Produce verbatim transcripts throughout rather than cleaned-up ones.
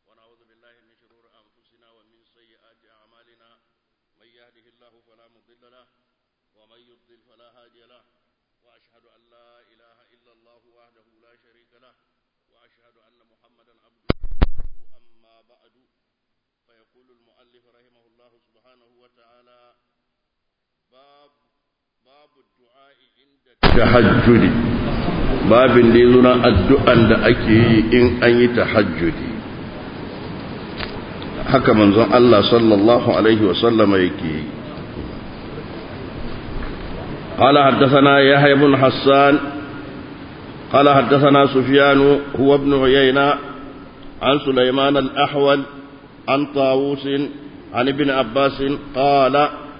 ونعوذ بالله من شرور أنفسنا ومن سيئات أعمالنا من يهده الله فلا مضل له ومن يضلل فلا هادي له وأشهد أن لا إله إلا الله وحده لا شريك له وأشهد أن محمدا عبده أما بعد فيقول المؤلف رحمه الله سبحانه وتعالى باب باب الدعاء عند التهجد باب ديزنا الدعاء da ake yi in an yi tahajjudi haka manzon Allah sallallahu alaihi wa sallama yake yi قال حدثنا يحيى بن حسان قال حدثنا سفيان هو ابن عيينة عن سليمان الأحول عن طاووس عن ابن عباس قال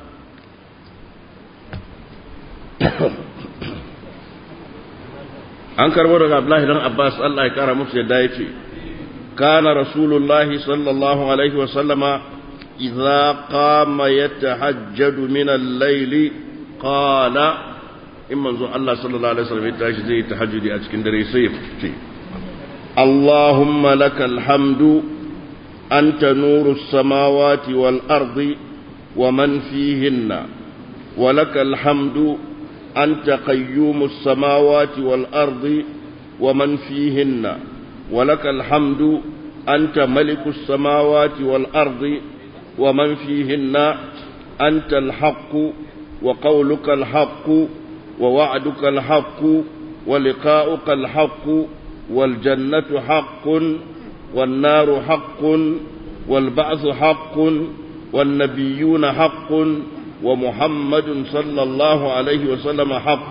an karbo daga Abdullahi dan Abbas Allah ya kara musu yadda yace kana rasulullahi sallallahu alaihi wa sallama idza qama yatahajjadu min al-layli qala in manzo Allah sallallahu alaihi wasallam ya tashi zai tahajjudi a cikin dare sai ya ce Allahumma lakal hamdu anta nurus samawati wal ardi wa man fihinna wa lakal hamdu أنت قيوم السماوات والأرض ومن فيهن ولك الحمد أنت ملك السماوات والأرض ومن فيهن أنت الحق وقولك الحق ووعدك الحق ولقاؤك الحق والجنة حق والنار حق والبعث حق والنبيون حق ومحمد صلى الله عليه وسلم حق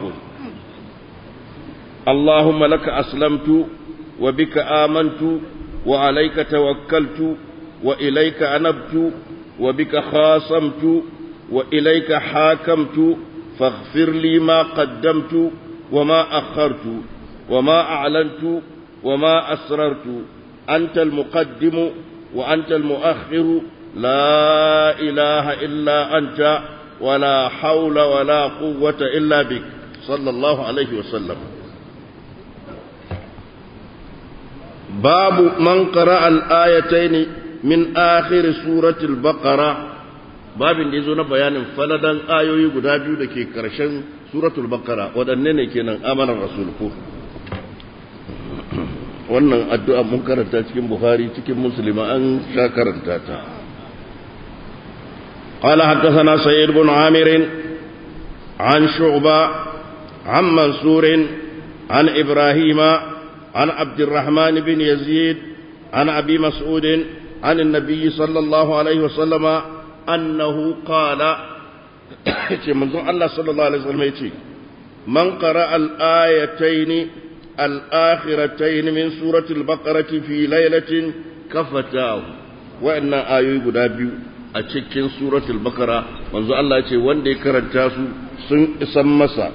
اللهم لك أسلمت وبك آمنت وعليك توكلت وإليك أنبت وبك خاصمت وإليك حاكمت فاغفر لي ما قدمت وما أخرت وما أعلنت وما أسررت أنت المقدم وأنت المؤخر لا إله إلا أنت ولا حول ولا قوة إلا بك صلى الله عليه وسلم باب من قرأ الآيتين من آخر سورة البقرة باب يزون بيان فلدا آيوي قدابيو لكي كرشن سورة البقرة ودنني كينا آمن الرسول فوق wannan addu'a mun karanta cikin Bukhari cikin Muslim an sha karanta ta قال حدثنا سعيد بن عامر عن شعبة عن منصور عن إبراهيم عن عبد الرحمن بن يزيد عن أبي مسعود عن النبي صلى الله عليه وسلم أنه قال منظور الله صلى الله عليه وسلم من قرأ الآيتين الآخرتين من سورة البقرة في ليلة كفتاه وإن آيوي قدابيو a cikin suratul bakara manzo Allah ce wanda ya karanta su sun isan masa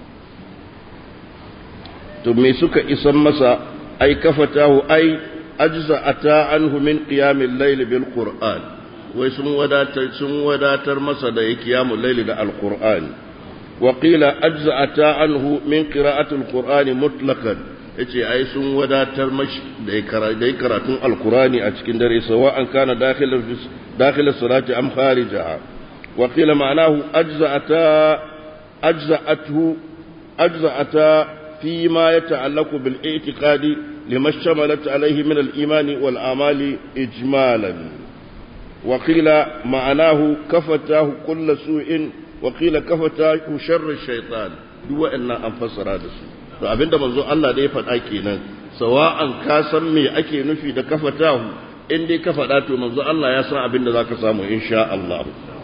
to me suka isan masa ai kafatahu ai ajza'ata anhu min qiyamil layl bil qur'an wai sun wadatar sun wadatar masa da qiyamul layl da alquran wa qila ajza'ata anhu min qira'atil qur'ani mutlaqan yace ai sun wadatar mashi da karatun alqurani a cikin dare sawa an kana dakhil داخل الصلاة أم خارجها وقيل معناه أجزأتا أجزأته أجزأتا فيما يتعلق بالاعتقاد لما اشتملت عليه من الإيمان والأعمال إجمالا وقيل معناه كفتاه كل سوء وقيل كفتاه شر الشيطان دو أن أنفسر هذا السوء فأبين منذ الله دي فتأكينا سواء كاسم مي أكي نفي دا كفتاه in dai ka faɗa to manzo Allah ya san abin da zaka samu insha Allah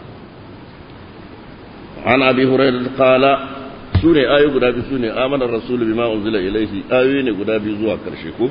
an abi hurairah qala sune ayu guda biyu sune amana rasul bima unzila ilayhi ayu ne guda biyu zuwa karshe ko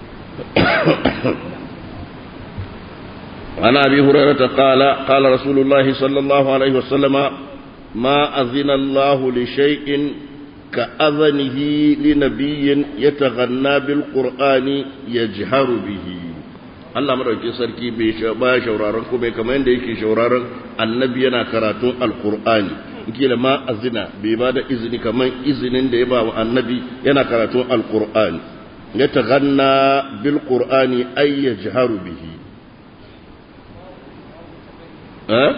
an abi hurairah qala qala rasulullah sallallahu alaihi wasallam ma azina Allah li shay'in ka azanihi li nabiyyin yataghanna bil qur'ani yajharu bihi Allah madaukakin sarki bai ba shauraron ko bai kamar yadda yake shauraron annabi yana karatun alqur'ani kila ma azina bai ba da izini kamar izinin da ya ba wa annabi yana karatun alqur'ani يتغنى بالقرآن أي يجهر به أه؟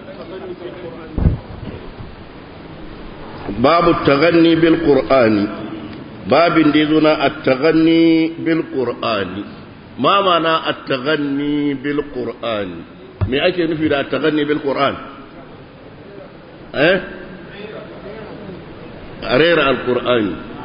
باب التغني بالقرآن باب ديزنا التغني بالقرآن ما معنى التغني بالقرآن ما أكي نفي التغني بالقرآن أه؟ أرير القرآن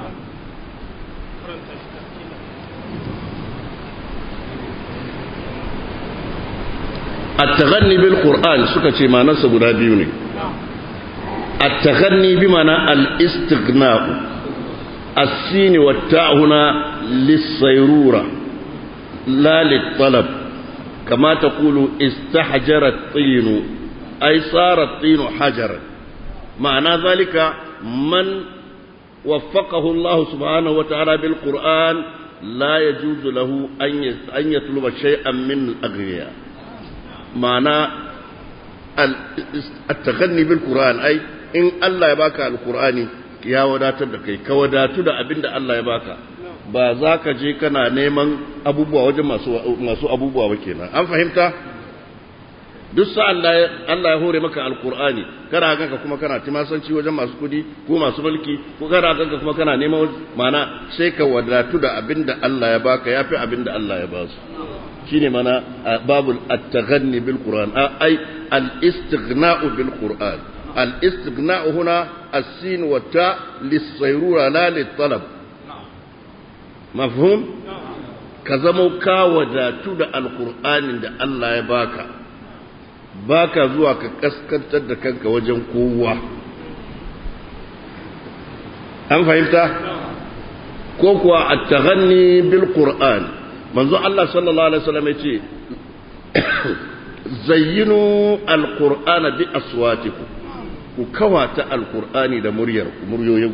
التغني بالقرآن سكتي ما نسب راديوني التغني بمعنى الاستغناء السين والتاء هنا للصيرورة لا للطلب كما تقول استحجر الطين أي صار الطين حجرا معنى ذلك من وفقه الله سبحانه وتعالى بالقرآن لا يجوز له أن يطلب شيئا من الأغنياء معنى التغني بالقرآن أي إن الله يباك القرآن يا وداتر da kai ka wadatu da abinda Allah ya baka ba za ka je kana neman abubuwa wajen masu masu abubuwa ba kenan an fahimta duk sa'an da Allah ya hore maka alqur'ani kana ganka kuma kana timasanci wajen masu kudi ko masu mulki ko kana ganka kuma kana neman mana sai ka wadatu da abinda Allah ya baka yafi abinda Allah ya ba su shine mana babul at-taghanni bil qur'an ay al-istighna'u bil qur'an al-istighna'u huna as-sin wa ta lis-sayrura la lit-talab mafhum ka zamo ka wadatu da alqur'anin da Allah ya baka baka zuwa ka kaskantar da kanka wajen kowa an fahimta ko kuwa at-taghanni bil qur'an manzo Allah sallallahu alaihi wasallam yace zayyinu alqur'ana bi aswatikum ku kawata alqur'ani da muryar ku muryoyin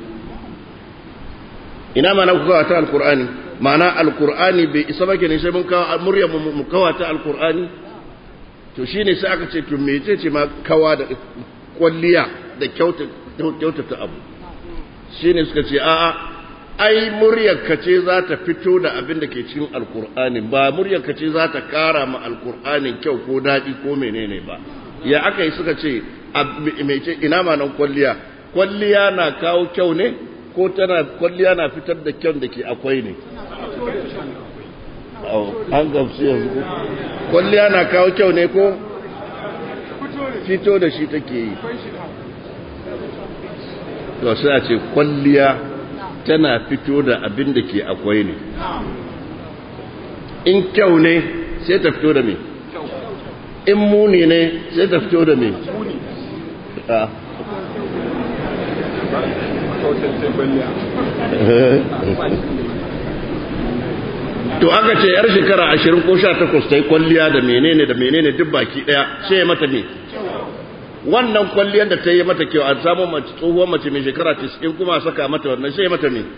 ina mana ku kawata alqur'ani mana alqur'ani bai isa bake ne sai mun kawo muryar mu kawata alqur'ani to shine sai aka ce to mece ce ma kawa da kwalliya da kyauta kyautata abu shine suka ce a'a ai muryarka ce za ta fito da abin da ke cikin alkur'ani ba muryarka ce za ta kara ma alkur'anin kyau ko daɗi ko menene ba ya aka yi suka ce ina ma nan kwalliya kwalliya na kawo kyau ne ko tana kwalliya na fitar da kyau da ke akwai ne an gamsu yanzu kwalliya na kawo kyau ne ko fito da shi take yi to sai a ce kwalliya tana fito da abin da ke akwai ne in kyau ne sai ta fito da me in muni ne sai ta fito da me to aka ce yar shekara ashirin ko sha takwas ta yi kwalliya da menene da menene duk baki daya sai ya mata me wannan kwalliyar da ta yi mata kyau a samun mace tsohuwar mace mai shekara tis'in kuma saka mata wannan sai mata ne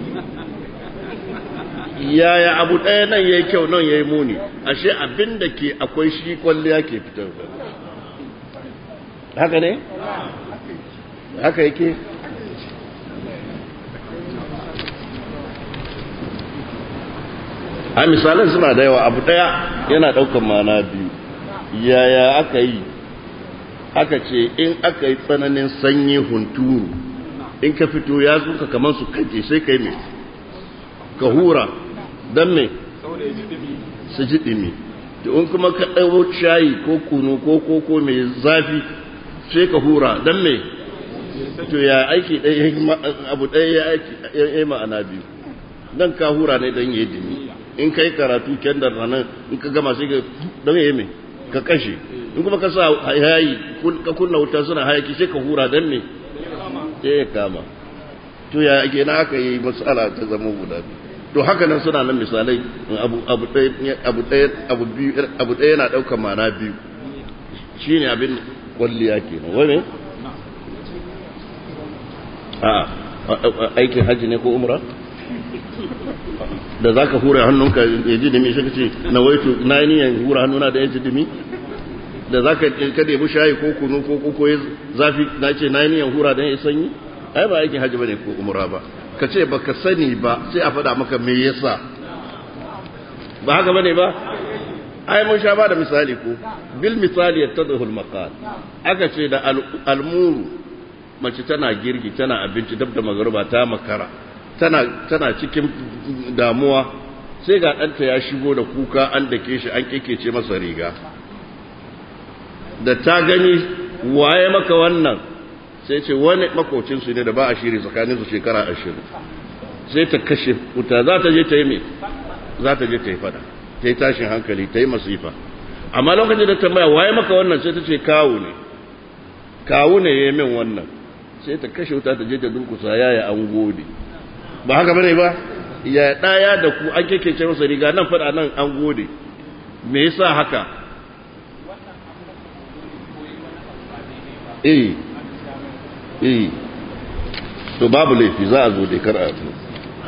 yaya abu ɗaya nan yayi kyau nan yayi muni ashe abin da ke akwai shi kwalliya ke fitar haka ne haka yake a misalan suna da yawa abu ɗaya yana ɗaukar mana biyu yaya aka yi aka ce in aka yi tsananin sanyi hunturu in ka fito ya zuka kamar su kaje sai kai mai ka hura don mai su ji ɗimi to in kuma ka ɗauro shayi ko kunu ko koko mai zafi sai ka hura don mai to ya aiki ɗaya abu ɗaya ya aiki ya ma'ana biyu don ka hura ne don ya yi ɗimi in ka yi karatu kyandar ranar in ka gama sai ka don ya yi mai ka kashe in kuma ka sa hayayi ka kunna wuta suna hayaki sai ka hura dan ne sai ya kama to ya ake na aka yi matsala ta zama guda to haka nan suna nan misalai abu abu ɗaya abu ɗaya abu biyu abu ɗaya yana ɗaukar mana biyu shine abin kwalliya kenan wai a aikin haji ne ko umra da zaka hura hannunka ya ji dimi sai ka ce na waitu na niyan hura hannuna da ya ji dimi da zaka ka debi shayi ko kunu ko ko zafi na ce na niyan hura da ya sanyi ai ba aikin haji bane ko umra ba ka ce baka sani ba sai a faɗa maka me yasa ba haka bane ba ai mun sha ba da misali ko bil misali yattadhu al maqal aka ce da almuru mace tana girgi tana abinci dab da magruba ta makara tana tana cikin damuwa sai ga ɗanta ya shigo da kuka an dake shi an kekece masa riga da ta gani waye maka wannan sai ce wani makocinsu ne da ba a shiri tsakaninsu shekara ashirin sai ta kashe wuta za ta je ta yi mai za ta je ta yi fada ta yi tashin hankali ta yi masifa amma lokacin da ta maya waye maka wannan sai ta ce kawu ne kawu ne ya yi min wannan sai ta kashe wuta ta je ta dunkusa yaya an gode ba haka bane ba ya ɗaya da ku an kekece masa riga nan fada nan an gode me yasa haka eh eh to babu laifi za a zo dai kar a zo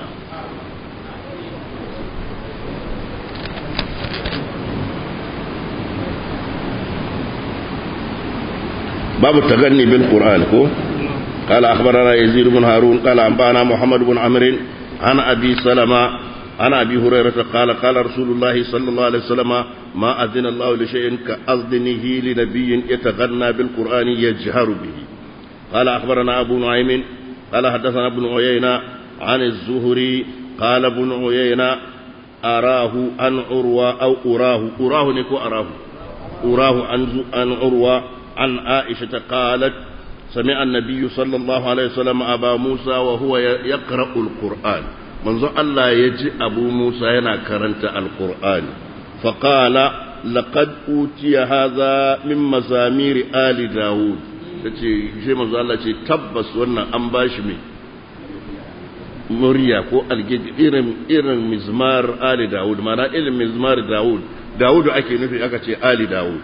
babu taganni bil qur'an ko قال أخبرنا يزيد بن هارون قال أنبأنا محمد بن عمرو عن أبي سلمة عن أبي هريرة قال قال رسول الله صلى الله عليه وسلم ما أذن الله لشيء كأذنه لنبي يتغنى بالقرآن يجهر به قال أخبرنا أبو نعيم قال حدثنا ابن عيينة عن الزهري قال ابن عيينة أراه عن عروة أو أراه أراه نكو أراه أراه عن عروة عن عائشة قالت سمع النبي صلى الله عليه وسلم أبا موسى وهو يقرأ القرآن منذ الله يجي أبو موسى ينا كرنت القرآن فقال لقد أوتي هذا من مزامير آل داود shi manzo Allah ce tabbas wannan an bashi mai murya ko algid irin irin mizmar ali daud mana irin mizmar daud daud ake nufi aka ce ali daud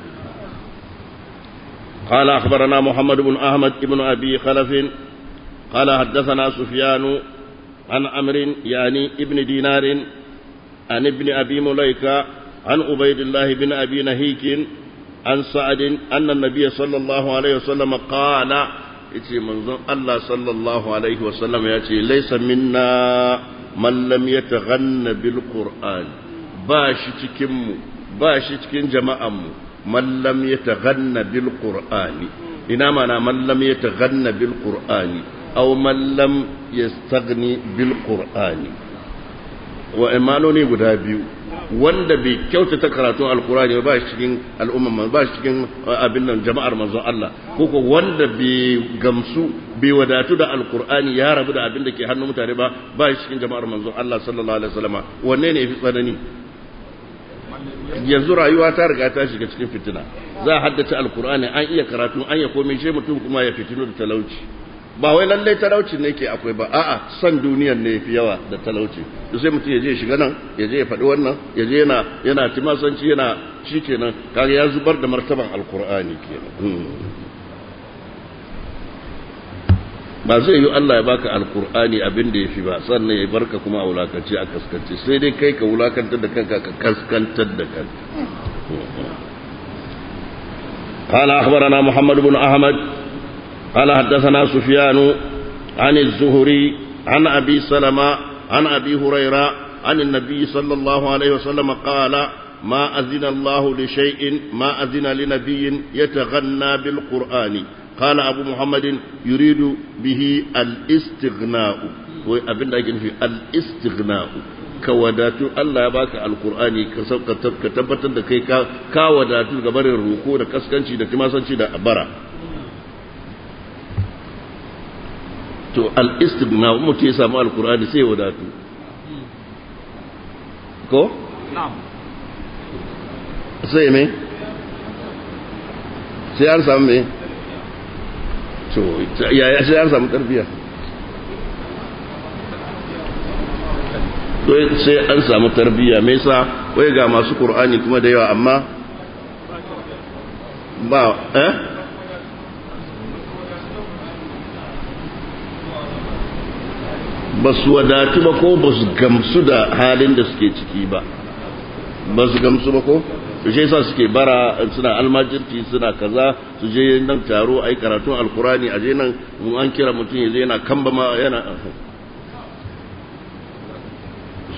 قال أخبرنا محمد بن أحمد بن أبي خلف قال حدثنا سفيان عن عمرو يعني ابن دينار عن ابن أبي مليكة عن عبيد الله بن أبي نهيك عن سعد أن النبي صلى الله عليه وسلم قال إتي منظر الله صلى الله عليه وسلم يأتي ليس منا من لم يتغن بالقرآن باشي تكم باشي تكن جماعة من لم يتغن بالقرآن إنما من لم يتغن بالقرآن أو من لم يستغني بالقرآن وإمانوني قدابيو wanda bai kyautata karatun alkurani ba shi cikin al'umma ba shi cikin abin nan jama'ar manzon Allah ko ko wanda bai gamsu bai wadatu da alkurani ya rabu da abin da ke hannun mutane ba ba shi cikin jama'ar manzon Allah sallallahu alaihi wasallam wanne ne yafi tsanani yanzu rayuwa ta riga ta shiga cikin fitina za a haddace alkurani an iya karatu an ya komai shi mutum kuma ya fitinu da talauci ba wai lalle talauci ne ke akwai ba a'a san duniyar ne yafi yawa da talauci to sai mutum ya je shiga nan ya je ya faɗi wannan ya je yana yana timasanci yana shikenan kaga ya zubar da martaban alkur'ani kenan ba zai yi Allah ya baka alkur'ani abin da yafi ba sannan ya barka kuma a wulakanci a kaskance sai dai kai ka wulakantar da kanka ka kaskantar da kanka قال أخبرنا محمد بن أحمد قال حدثنا سفيان عن الزهري عن أبي سلمة عن أبي هريرة عن النبي صلى الله عليه وسلم قال ما أذن الله لشيء ما أذن لنبي يتغنى بالقرآن قال أبو محمد يريد به الاستغناء وأبن لكن في الاستغناء كوداتو الله يباك القرآن كتبت كي كوداتو كبر الركوع كسكنشي كماسنشي أبرا to al-istighna mutum ya samu alkur'ani sai wadatu ko? sai me? sai an samu me? to yaya sai an samu tarbiya to sai an samu tarbiya me yasa wai ga masu qur'ani kuma da yawa amma ba eh ba su wadatu ba ko ba su gamsu da halin da suke ciki ba ba su gamsu ba ko su shi yasa suke bara suna almajirci suna kaza su je nan taro a yi karatun alkurani a je nan an kira mutum ya je yana kamba ma yana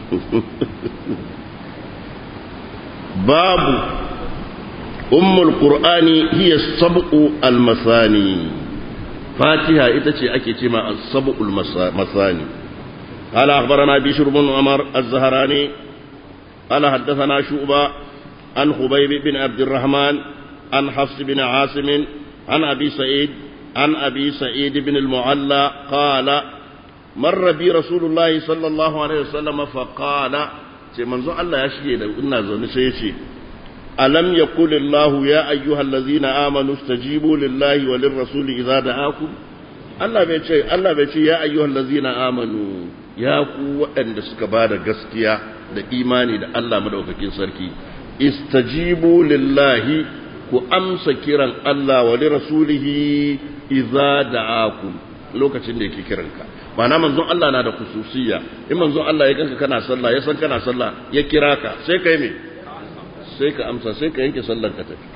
babu ummul qur'ani hiya sab'u al-masani fatiha ita ce ake ce ma as-sab'u al-masani qala akhbarana bishr ibn umar az-zahrani qala haddathana shu'ba an khubayb bin abd الرحمن an hafs bin asim an abi sa'id an abi sa'id bin al-mu'alla qala marra bi rasulullah sallallahu alaihi wasallam fa qala ce manzo Allah ya shige da ina zaune sai ya ce ألم يقل الله يا أيها الذين آمنوا استجيبوا لله وللرسول إذا دعاكم الله بيتشي الله بيتشي يا أيها الذين آمنوا يا قوة أن سكبار قسكيا دا إيماني دا الله مدوككين سركي استجيبوا لله كأمس كيران الله ولرسوله إذا دعاكم لوكا تنديكي كيرانك ma'ana manzon Allah na da khususiyya in manzon Allah ya ganka kana sallah ya san kana sallah ya kira ka sai kai me sai ka amsa sai ka yanke sallar ka tafi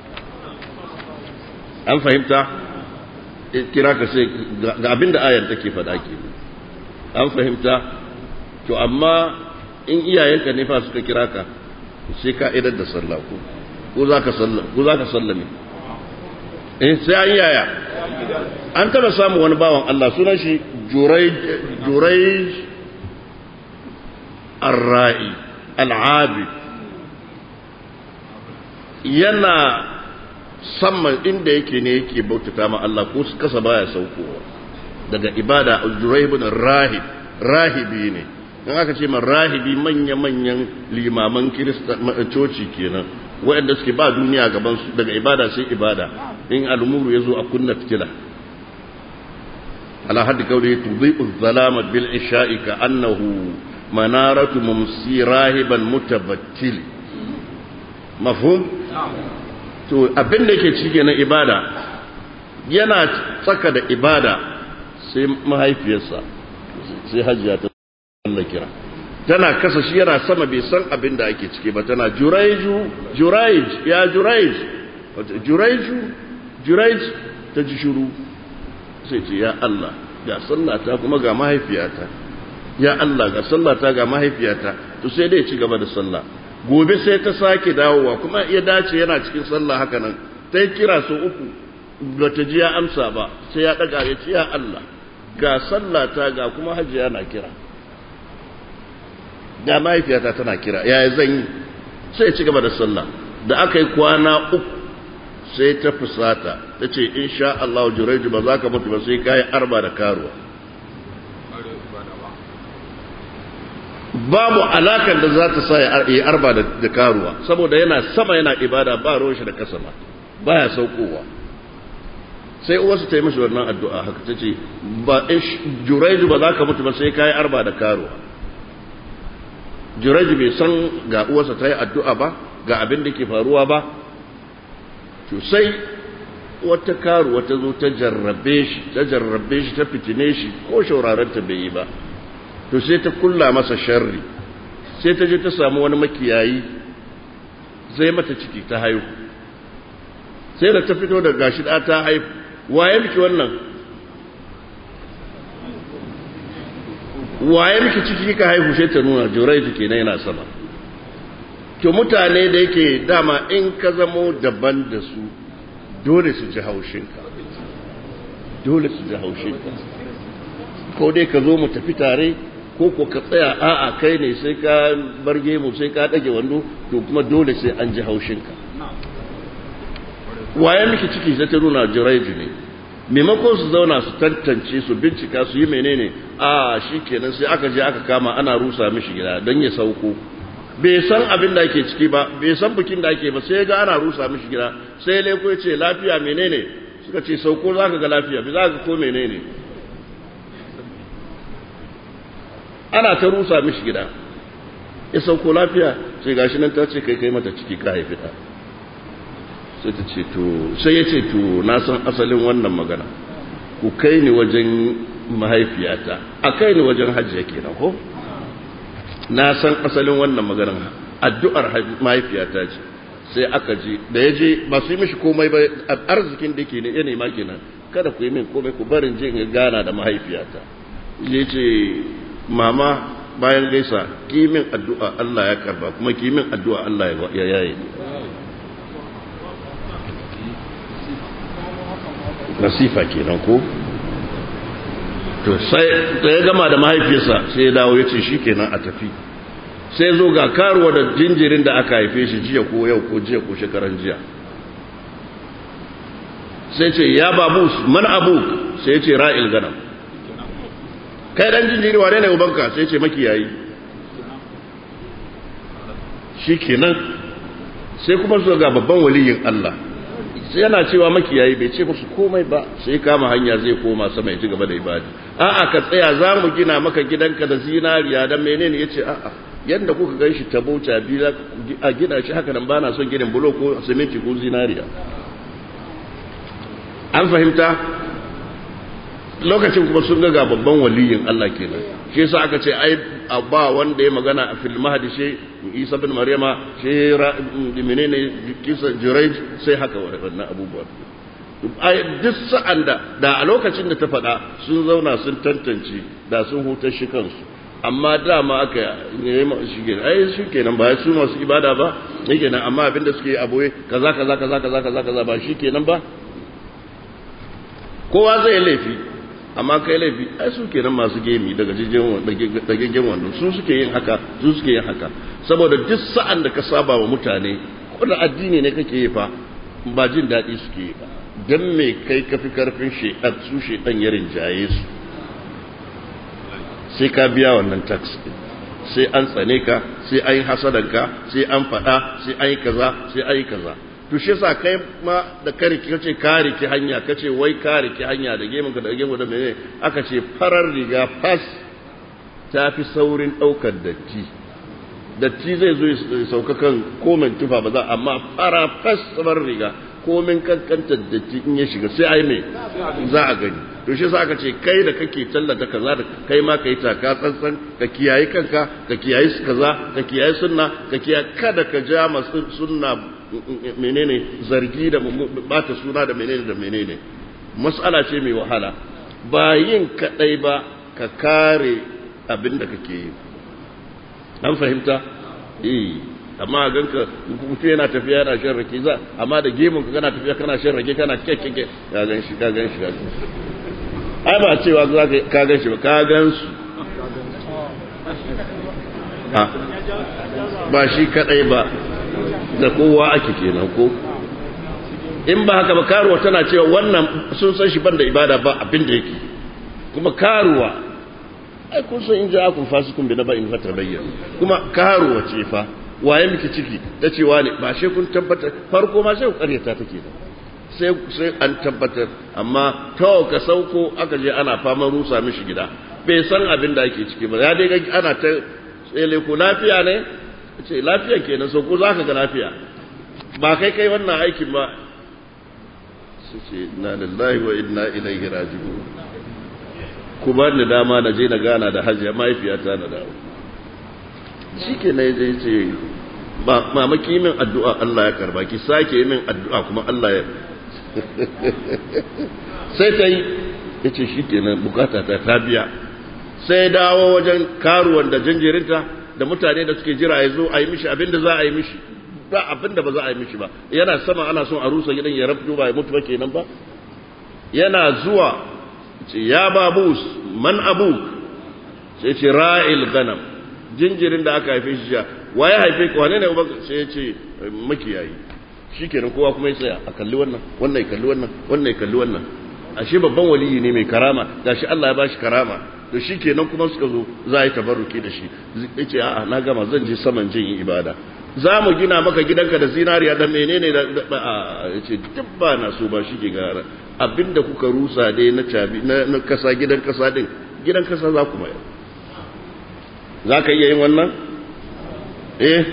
an fahimta kira ka sai ga abinda ayar take faɗa ke an fahimta to amma in iyayenka ne fa suka kira ka sai ka idar da sallah ko ko zaka sallah ko zaka sallame eh sai an yaya an taba samu wani bawan Allah sunan shi Jurayj Jurayj Ar-Ra'i Al-Abid yana sama inda yake ne yake bautata ma Allah ko su kasa baya saukowa daga ibada Jurayj ibn Rahib rahibi ne dan aka ce man rahibi manya manyan limaman kirista coci kenan waɗanda suke ba duniya gaban su daga ibada sai ibada in al'umuru yazo a kunna fitila ala haddi kauli tudhi'u adh-dhalama bil isha'i ka annahu manaratu mumsi rahiban mutabattil mafhum to abin da yake cike na ibada yana tsaka da ibada sai mahaifiyarsa sai hajiya ta Allah kira tana kasa shi yana sama bai san abin da ake cike ba tana juraiju juraij ya juraij juraiju juraij ta ji shiru sai ce ya Allah ga sallata kuma ga mahaifiyata ya Allah ga sallata ga mahaifiyata to sai dai ci gaba da sallah gobe sai ta sake dawowa kuma ya dace yana cikin sallah haka nan ta yi kira su uku ba ta ji ya amsa ba sai ya daga ya ce ya Allah ga sallata ga kuma hajiya na kira ga mahaifiyata tana kira yaya zan yi sai ya ci gaba da sallah da aka yi kwana uku sai ta fusata ta ce insha Allah Jurayju ba za ka mutu ba sai ka yi arba da karuwa babu alakan da za ta sa ya yi arba da karuwa saboda yana sama yana ibada ba ruwan shi da kasa ba baya saukowa sai uwarsu ta yi mishi wannan addu'a haka ta ce ba Jurayju ba za ka mutu ba sai ka yi arba da karuwa Jurayju bai san ga uwarsa ta yi addu'a ba ga abin da ke faruwa ba to sai wata karuwa ta zo ta jarrabe shi ta jarrabe shi ta fitine shi ko shauraren ta bai yi ba to sai ta kulla masa sharri sai ta je ta samu wani makiyayi zai mata ciki ta haihu sai da ta fito da gashi da ta haihu waye miki wannan waye miki ciki kika haihu sai ta nuna Jurayju kenan yana sama to mutane da yake dama in ka zamo daban da su dole su ji haushinka dole su ji haushinka ko dai ka zo mu tafi tare ko ko ka tsaya a'a kai ne sai ka barge mu sai ka dage wando to kuma dole sai an ji haushinka waye miki ciki sai ta nuna Jurayju ne maimakon su zauna su tantance su bincika su yi menene a shikenan sai aka je aka kama ana rusa mishi gida don ya sauko bai san abin da ake ciki ba bai san bikin da ake ba sai ga ana rusa mishi gida sai leko ya ce lafiya menene suka ce sauko za ka ga lafiya bai za ka ko menene ana ta rusa mishi gida ya sauko lafiya sai gashi nan ta ce kai kai mata ciki ka haifi ta sai ta ce to sai ya ce to na san asalin wannan magana ku kai ni wajen mahaifiyata a kai ni wajen hajjiya kenan ko na san asalin wannan maganar addu'ar mahaifiyata ce sai aka ji da ya je ba su yi mishi komai ba arzikin da ke ne ya nema kenan kada ku yi min komai ku barin je in gana da mahaifiyata ya ce mama bayan gaisa kimin addu'a Allah ya karba kuma kimin addu'a Allah ya yaye nasifa kenan ko to sai da ya gama da mahaifiyarsa sai ya dawo ya ce shikenan a tafi sai zo ga karuwa da jinjirin da aka haife shi jiya ko yau ko jiya ko shekaran jiya sai ce ya babu man abu sai ce ra'il ganam kai dan jinjiri wane ne ubanka sai ce makiyayi shikenan sai kuma zo ga babban waliyin Allah sai yana cewa makiyayi bai ce musu komai ba sai kama hanya zai koma sama ya ci gaba da ibada a'a ka tsaya za mu gina maka gidanka da zinariya dan menene yace a'a yanda kuka ganshi tabota biyu a gina shi haka nan bana son ginin bulo ko siminti ko zinariya an fahimta lokacin kuma sun ga babban waliyin Allah kenan shi yasa aka ce ai ba wanda ya magana a fil mahdi shi Isa bin Maryama shi menene kisa Jurayj sai haka wannan abubuwa ai duk sa'an da da a lokacin da ta faɗa sun zauna sun tantance da sun hutar shi kansu amma dama aka yi shige ai shi kenan ba su masu ibada ba yake nan amma abinda suke aboye kaza kaza kaza kaza kaza kaza ba shi kenan ba kowa zai laifi amma kai laifi ai su kenan masu gemi daga jijin dagaggen wannan su suke yin haka su suke yin haka saboda duk sa'an da ka saba wa mutane ko da addini ne kake yi fa ba jin daɗi suke yi ba dan me kai kafi karfin shedan su shedan ya rinjaye su sai ka biya wannan tax sai an tsane ka sai an yi hasadanka sai an faɗa sai an yi kaza sai an yi kaza to shi yasa kai ma da kariki kace kariki hanya kace wai kariki hanya da gemin ka da gemin da menene aka ce farar riga fas tafi saurin daukar datti datti zai zo ya sauka kan komen tufa ba za amma fara fas farar riga komin kankanta datti in ya shiga sai ai me za a gani to shi yasa aka ce kai da kake tallata kaza da kai ma kai taka tsantsan ka kiyaye kanka ka kiyaye kaza ka kiyaye sunna ka kiyaye kada ka ja masu sunna menene zargi da bata suna da menene da menene mas'ala ce mai wahala ba yin kadai ba ka kare abin da kake yi an fahimta eh amma ganka mutum yana tafiya yana shan rake za amma da gemun ka kana tafiya kana shan rake kana kekkeke ka gan shi ka gan shi ai ba cewa za ka gan shi ba ka gan su ba shi kadai ba da kowa ake kenan ko in ba haka ba karuwa tana cewa wannan sun san shi banda ibada ba abin da yake kuma karuwa ai kun san in ja akun fasikun bi naba in fata bayyana kuma karuwa ce fa waye miki ciki ta cewa ne ba she kun tabbatar farko ma sai ku karyata take da sai sai an tabbatar amma to ka sauko aka je ana faman rusa mishi gida bai san abin da yake ciki ba ya dai ga ana ta tsele ku lafiya ne ce lafiya kenan so ko zaka ga lafiya ba kai kai wannan aikin ba su ce inna lillahi wa inna ilaihi raji'un ku ba ni dama na je na gana da hajiya mahaifiyata na dawo shikenan yaje ce ba mamaki min addu'a Allah ya karba ki sake min addu'a kuma Allah ya sai ta yi yace shikenan bukata ta ta biya sai dawo wajen karuwan da jinjirinta da mutane da suke jira ya zo a yi mishi abinda za a yi mishi ba abinda ba za a yi mishi ba yana sama ana son a rusa gidan ya rabto ba ya mutu ba kenan ba yana zuwa ce ya babus man abu sai ce ra'il ganam jinjirin da aka haife shi ya waye haife ka wane ne uba sai ya ce makiyayi shikenan kowa kuma ya tsaya a kalli wannan wannan ya kalli wannan wannan ya kalli wannan ashe babban waliyi ne mai karama gashi Allah ya bashi karama to shi kenan kuma suka zo za a yi tabarruki da shi ya ce a'a na gama zan je saman jin yin ibada za mu gina maka gidanka da zinariya da menene da ya ce duk ba na so ba shi ke gara abinda kuka rusa dai na cabi na kasa gidan kasa din gidan kasa za ku mayar za ka iya yin wannan eh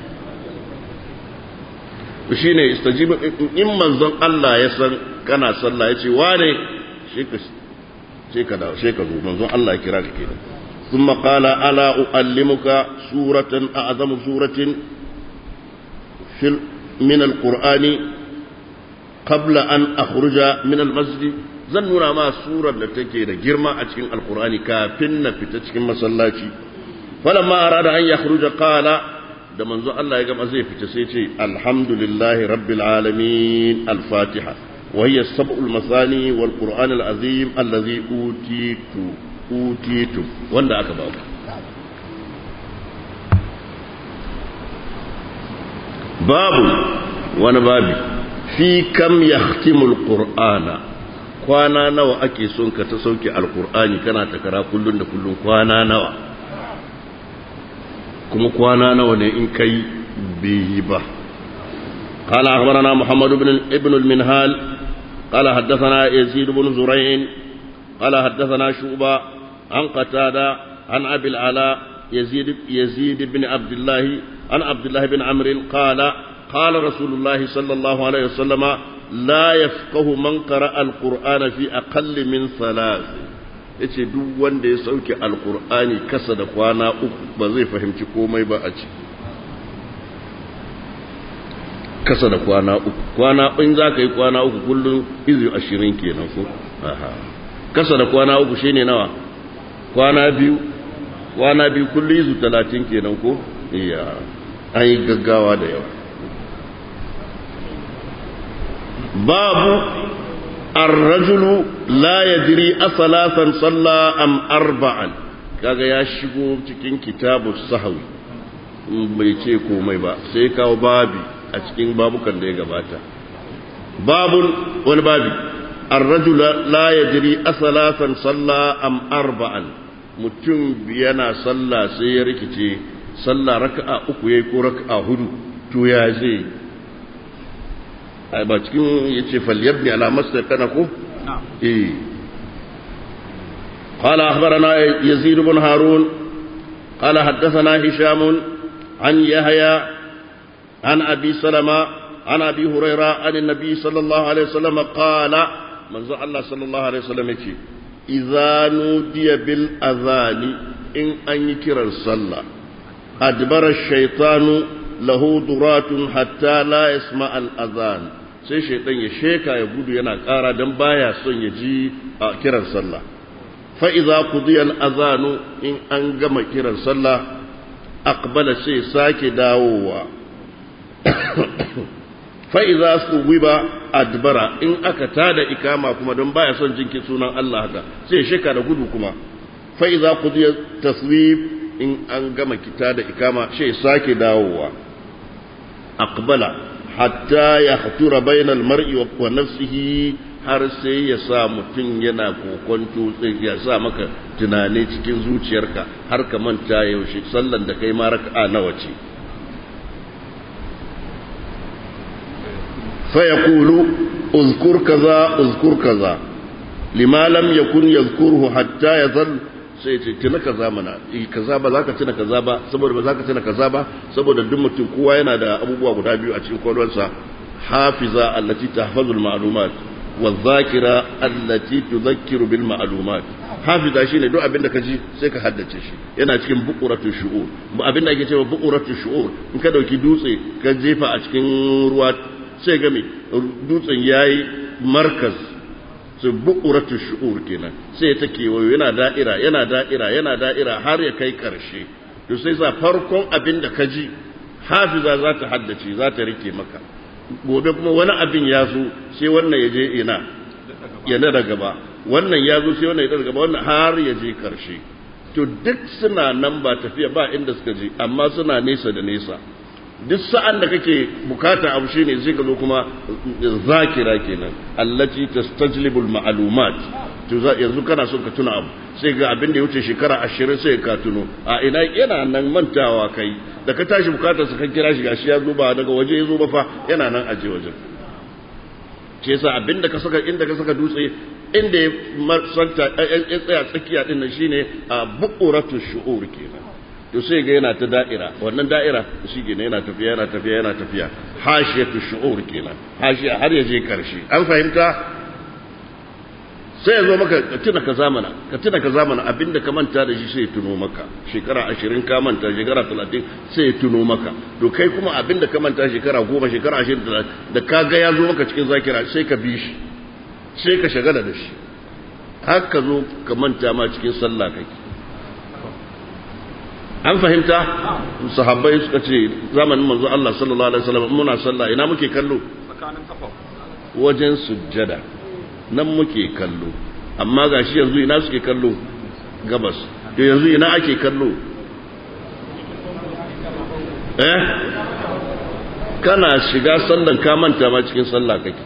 shi ne istajibu in manzon Allah ya san kana sallah ya ce wane shi ka sai ka dawo sai ka zo manzon Allah ya kira ka kenan thumma qala ala uallimuka suratan a'zamu suratin fil min alqur'ani qabla an akhruja min almasjid zan nuna ma surar da take da girma a cikin alqur'ani kafin na fita cikin masallaci falamma arada an yakhruja qala da manzo Allah ya gama zai fita sai ce alhamdulillahi rabbil alamin al-fatiha wa hiya sab'ul masani wal qur'an al-azim allazi utitu utitu wanda aka ba babu wani babi fi kam yahtimul qur'ana kwana nawa ake son ka ta sauke alqur'ani kana takara kullun da kullun kwana nawa kuma kwana nawa ne in kai bihi ba قال أخبرنا محمد بن ابن المنهال قال حدثنا يزيد بن زريع قال حدثنا شعبة عن قتادة عن أبي العلاء يزيد يزيد بن عبد الله عن عبد الله بن عمرو قال قال رسول الله صلى الله عليه وسلم لا يفقه من قرأ القرآن في أقل من ثلاث yace duk wanda ya sauke alkur'ani kasa da kwana uku ba zai fahimci komai ba a ci kasa da kwana uku kwana in za ka yi kwana uku kullum izu ashirin kenan ko aha kasa da kwana uku shine nawa kwana biyu kwana biyu kullum izu talatin kenan ko iya an yi gaggawa da yawa babu الرجل لا يدري أثلاثا صلى أم أربعا kaga ya shigo cikin kitabu sahwi bai ce komai ba sai kawo babi a cikin babukan da ya gabata babun wani babi ar-rajul la yadri asalatan salla am arba'an mutum yana salla sai ya rikice salla raka'a uku yayi ko raka'a hudu to ya zai ai ba cikin yace falyabni ala masdaqana ko eh qala akhbarana yazid ibn harun qala haddathana hisham an yahya an abi salama an abi huraira an an-nabi sallallahu alaihi wasallam qala manzo Allah sallallahu alaihi wasallam yace idza nudiya bil adhani in an yi kiran sallah adbara ash-shaytanu lahu duratun hatta la yasma al-adhan sai shaitan ya sheka ya gudu yana ƙara don baya son ya ji a kiran sallah fa'iza kudiyar azanu in an gama kiran sallah akbala sai sake dawowa fa'iza su wiba adbara in aka tada ikama kuma don baya son jinki sunan Allah haka sai sheka da gudu kuma fa'iza kudiyar taswib in an gama kita da ikama sai sake dawowa akbala hatta ya hatura bainal mar'i wa nafsihi har sai ya sa mutum yana kokonto ya sa maka tunani cikin zuciyarka har ka manta yaushe sallan da kai ma raka'a nawa ce fa yaqulu uzkur kaza uzkur kaza lima lam yakun yadhkuruhu hatta yazal sai ce tuna kaza mana eh kaza ba za ka tuna kaza ba saboda ba za ka tuna kaza ba saboda duk mutum kowa yana da abubuwa guda biyu a cikin kwalwarsa hafiza allati tahfazul ma'lumat wa dhakira allati tudhakkiru bil ma'lumat hafiza shine duk abinda ka ji sai ka haddace shi yana cikin buquratul shu'ur ba abinda ake cewa buquratul shu'ur in ka dauki dutse ka jefa a cikin ruwa sai ga me dutsen yayi markaz su bu'uratu shu'ur kenan sai ta kewayo yana da'ira yana da'ira yana da'ira har ya kai karshe to sai sa farkon abin da ka ji hafiza za ta haddace za ta rike maka gobe kuma wani abin ya zo sai wannan ya je ina ya na gaba wannan ya zo sai wannan ya daga gaba wannan har ya je karshe to duk suna nan ba tafiya ba inda suka je amma suna nesa da nesa duk sa'an da kake bukata abu shine zai ka zo kuma zakira kenan allati tastajlibul ma'lumat to yanzu kana son ka tuna abu sai ga abin da ya wuce shekara ashirin sai ka tuno a ina yana nan mantawa kai da ka tashi bukatar sa kan kira shi gashi ya zo ba daga waje ya zo ba fa yana nan aje wajen ce yasa abin da ka saka inda ka saka dutse inda ya santa ya tsaya tsakiya din nan shine a buquratu shu'ur kenan to sai ga yana ta da'ira wannan da'ira shi kenan yana tafiya yana tafiya yana tafiya hashiyatu shu'ur kenan hashiya har ya je karshe an fahimta sai ya zo maka ka tuna ka zamana ka tuna ka zamana abinda ka manta da shi sai ya tuno maka shekara ashirin ka manta shekara talatin sai ya tuno maka to kai kuma abinda ka manta shekara goma shekara ashirin da ka ga ya zo maka cikin zakira sai ka bi shi sai ka shagala da shi har ka zo ka manta ma cikin sallah kake an fahimta sahabbai suka ce zamanin manzo Allah sallallahu alaihi wasallam muna sallah ina muke kallo tsakanin kafa wajen sujjada nan muke kallo amma gashi yanzu ina suke kallo gabas to yanzu ina ake kallo eh kana shiga sallan ka manta ma cikin sallah kake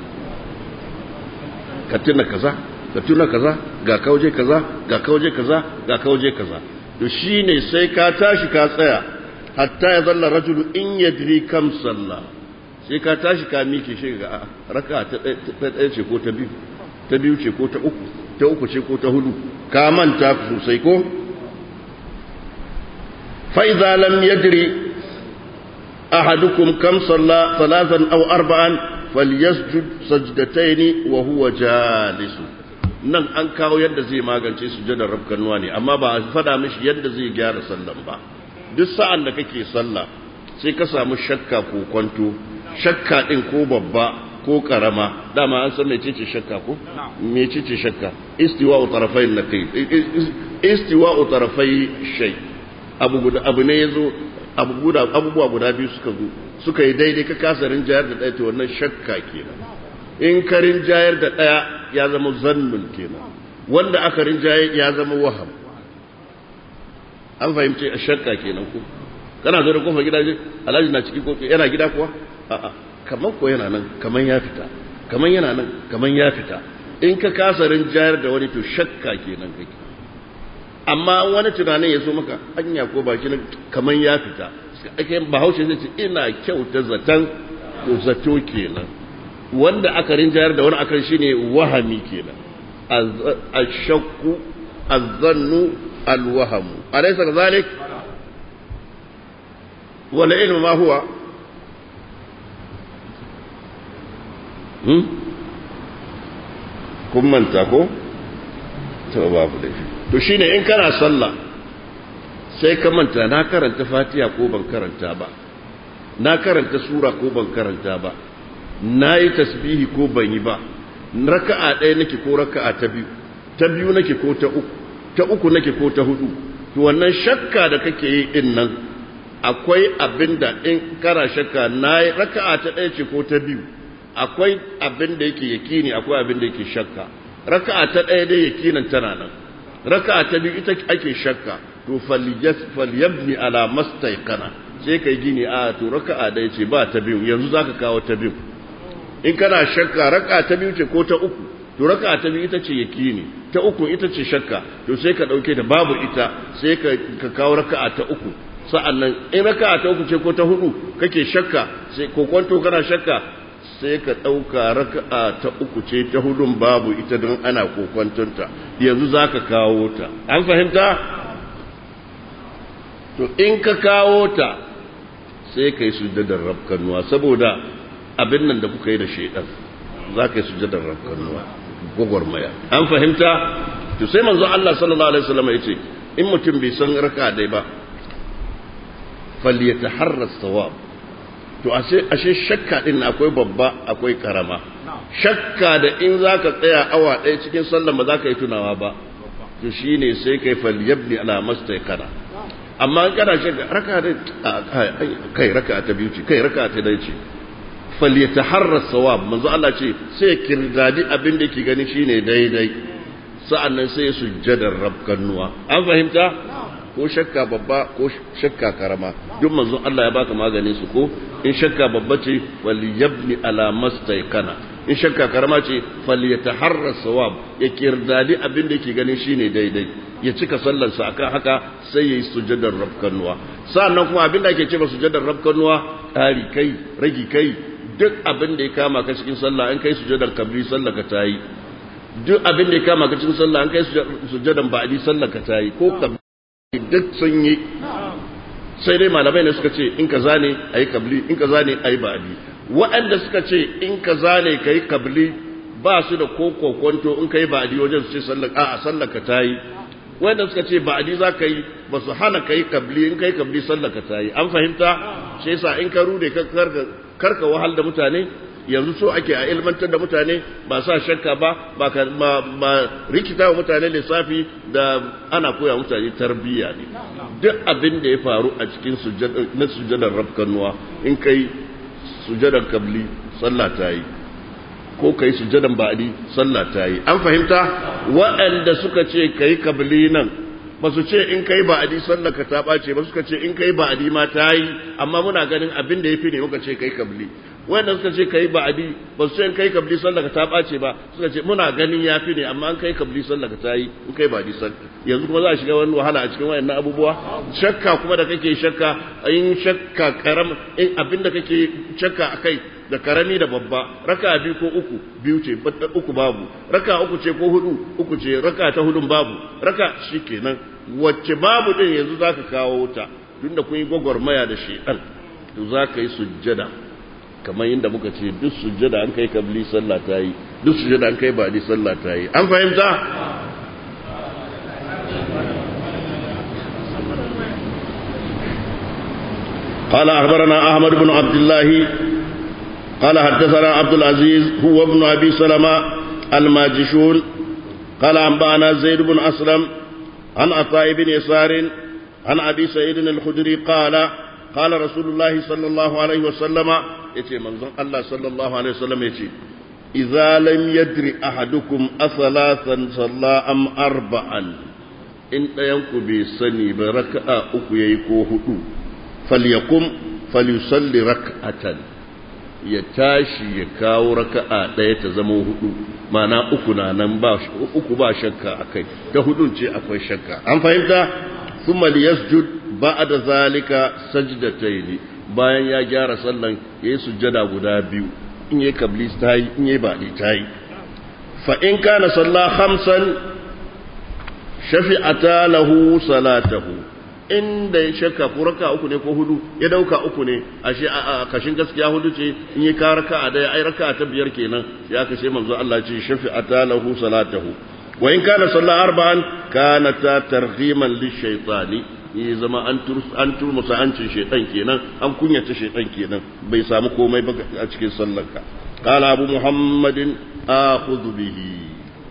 ka tuna kaza ka tuna kaza ga kauje kaza ga kauje kaza ga kauje kaza to shine sai ka tashi ka tsaya hatta ya zalla rajulu in yadri kam sallah sai ka tashi ka miki shi ga raka ta ɗaya ce ko ta biyu ta biyu ce ko ta uku ta uku ce ko ta hudu ka manta sosai ko fa idza lam yadri ahadukum kam salla thalathan aw arba'an falyasjud sajdatayn wa huwa jalis nan an kawo yadda zai magance sujudar rabkanuwa ne amma ba a fada mishi yadda zai gyara sallan ba duk sa'an da kake sallah sai ka samu shakka ko kwanto shakka din ko babba ko karama dama an san mecece shakka ko mecece shakka istiwa'u tarafayn naqi istiwa'u tarafai shay abu guda abu ne yazo abu guda abubuwa guda biyu suka zo suka yi daidai ka kasa rinjayar da ɗaya to wannan shakka kenan in ka rinjayar da ɗaya ya zama zannun kenan wanda aka rinjaye ya zama waham an fahimce a shakka kenan ko kana zo da kofar gida je alhaji na ciki ko yana gida kuwa a'a kaman ko yana nan kaman ya fita kaman yana nan kaman ya fita in ka kasa rinjayar da wani to shakka kenan kake amma wani tunanin ya so maka anya ko ba shi kaman ya fita ake bahaushe zai ce ina kyauta zatan ko zato kenan wanda aka rinjayar da wani akan shine wahami kenan ashakku az-zannu al-wahmu alaysa kadhalik wala ilmu ma huwa hmm kun manta ko to babu dai to shine in kana sallah sai ka manta na karanta fatiha ko ban karanta ba na karanta sura ko ban karanta ba na yi tasbihi ko ban yi ba raka'a ɗaya nake ko raka'a ta biyu ta biyu nake ko ta uku ta uku nake ko ta hudu to wannan shakka da kake yi din nan akwai abinda in kana shakka na yi raka'a ta ɗaya ce ko ta biyu akwai abinda yake yakini akwai abinda yake shakka raka'a ta ɗaya dai yakinin tana nan raka'a ta biyu ita ake shakka to falyabni ala mastayqana sai kai gini a to raka'a ɗaya ce ba ta biyu yanzu zaka kawo ta biyu in kana shakka raka'a ta biyu ce ko ta uku to raka'a ta biyu ita ce yakini ta uku ita ce shakka to sai ka dauke da babu ita sai ka ka kawo raka'a ta uku sa'annan in raka'a ta uku ce ko ta hudu kake shakka sai ko kwanto kana shakka sai ka dauka raka'a ta uku ce ta hudun babu ita don ana kokwantonta yanzu zaka kawo ta an fahimta to in ka kawo ta sai kai sujudar rabkanuwa saboda abin nan da kuka yi da shaidan za ka yi sujudar rabkanuwa gwagwarmaya an fahimta to sai manzo Allah sallallahu alaihi wasallam ya ce in mutum bai san raka dai ba falyataharra sawab to ashe ashe shakka din akwai babba akwai karama shakka da in zaka tsaya awa ɗaya cikin sallar ba za ka yi tunawa ba to shine sai kai falyabni ala mastaqana amma kana shakka raka dai kai raka ta biyu ce kai raka ta dai ce falyataharra sawab manzo Allah ce sai kirdadi abin da yake gani shine daidai sa'annan sai sujjadar rabkanuwa an fahimta ko shakka babba ko shakka karama duk manzo Allah ya baka maganin su ko in shakka babba ce walyabni ala mastayqana in shakka karama ce falyataharra sawab ya kirdadi abin da yake gani shine daidai ya cika sallar sa akan haka sai yayi sujjadar rabkanuwa sa'annan kuma abin da ake cewa sujjadar rabkanuwa tari kai ragi kai duk abin da ya kama ka cikin sallah in kai sujudar kabri sallah ka tayi duk abin da ya kama ka cikin sallah in kai sujudan ba'di sallah ka tayi ko kabri duk sun yi sai dai malamai ne suka ce in kaza ne ayi kabli in kaza ne ayi ba'di waɗanda suka ce in kaza ne kai kabli ba su da koko kwanto in kai ba'di wajen su ce sallah a'a sallah ka tayi wanda suka ce ba'di za ka yi ba su hana kai kabli in kai kabli sallah ka tayi an fahimta shi yasa in ka rude ka karka karka wahal da mutane yanzu so ake a ilmantar da mutane ba sa shakka ba ba ba rikita wa mutane lissafi da ana koya mutane tarbiyya ne duk abin da ya faru a cikin sujjada na sujjadar rabkanuwa in kai sujjadar kabli sallah ta yi ko kai sujjadan ba'di sallah ta yi an fahimta waɗanda suka ce kai kabli nan ba su ce in kai ba'di sallah ka ta bace ba suka ce in kai ba'di ma ta yi amma muna ganin abin da yafi ne muka ce kai kabli wanda suka ce kai ba'di ba su ce in kai kabli sallah ka ta bace ba suka ce muna ganin yafi ne amma in kai kabli sallah ka ta yi in kai ba'di sallah yanzu kuma za a shiga wani wahala a cikin wayannan abubuwa shakka kuma da kake shakka in shakka karam in abin da kake shakka akai da karami da babba raka biyu ko uku biyu ce uku babu raka uku ce ko hudu uku ce raka ta hudun babu raka shikenan wacce babu din yanzu zaka kawo ta tunda kun yi gwagwarmaya da shedan to zaka yi sujjada kamar yadda muka ce duk sujjada an kai kabli sallah ta yi duk sujjada an kai ba'di sallah ta yi an fahimta قال أخبرنا أحمد بن عبد الله قال حدثنا عبد العزيز هو ابن أبي سلمة الماجشون قال أنبأنا زيد بن أسلم عن عطاء بن يسار عن أبي سعيد الخدري قال قال رسول الله صلى الله عليه وسلم يتي منظر الله صلى الله عليه وسلم يتي إذا لم يدري أحدكم أثلاثا صلى أم أربعا إن ينكو بسني بركعة أكو هدو فليقم فليصلي ركعة ya tashi ya kawo raka'a ɗaya ta zama hudu mana uku na nan ba uku ba shakka akai ta hudun ce akwai shakka an fahimta thumma liyasjud ba'da zalika sajdatayn bayan ya gyara sallan yayi sujjada guda biyu in yayi kabli tayi in yayi ba'di tayi fa in kana salla khamsan shafi'ata lahu salatahu inda ya shakka ko raka uku ne ko hudu ya dauka uku ne ashe a kashin gaskiya hudu ce in yi ka raka a daya ai raka ta biyar kenan ya kashe manzo Allah ce shafi'ata lahu salatahu wa in kana salla arba'an kana ta targhiman lishaytani yi zama an tur an tur musa hancin shaytan kenan an kunyata shaytan kenan bai samu komai ba a cikin sallarka qala abu muhammadin akhudhu bihi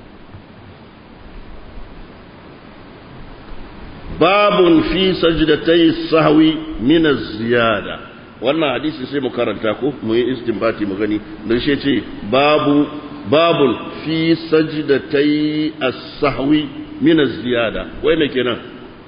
babun fi sajdatai sahwi min az-ziyada wannan hadisi sai mu karanta ko mu yi istinbati mu gani dan shi ce babu babun fi sajdatai as-sahwi min az-ziyada wai me kenan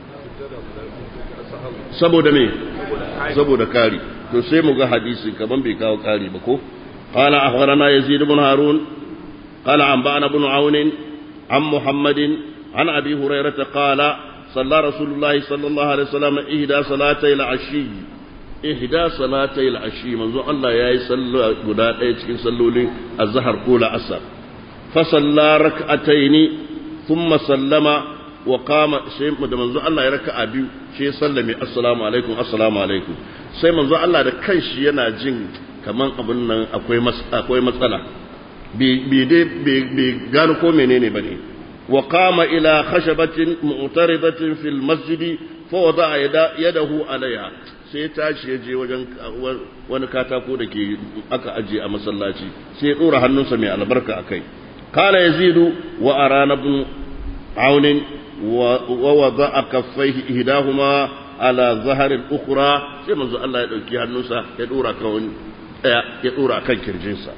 saboda me saboda kari to sai mu ga hadisi kaman bai kawo kari ba ko qala akhbarana yazid ibn harun qala anba'ana ibn aun an muhammadin an abi hurairah qala صلى رسول الله صلى الله عليه وسلم إهدى صلاتي العشي إهدى صلاتي العشي منذ الله يا يصلى غدا ɗaya cikin sallolin azhar ko la'asar فصلى ركعتين ثم سلم وقام sai manzo Allah ya raka'a biyu sai sallame assalamu alaikum assalamu alaikum sai manzo Allah da kanshi yana jin kaman abun nan akwai akwai matsala bi bi gano ko menene bane وقام إلى خشبة معترضة في المسجد فوضع يده عليها sai tashi ya je wajen wani katako da ke aka ajiye a masallaci sai ya dora hannunsa mai albarka a kai kala yazidu wa arana ibn aun wa wada'a kaffaihi ihdahuma ala zahr al-ukhra sai manzo Allah ya dauki hannunsa ya dora kan daya ya dora kan kirjinsa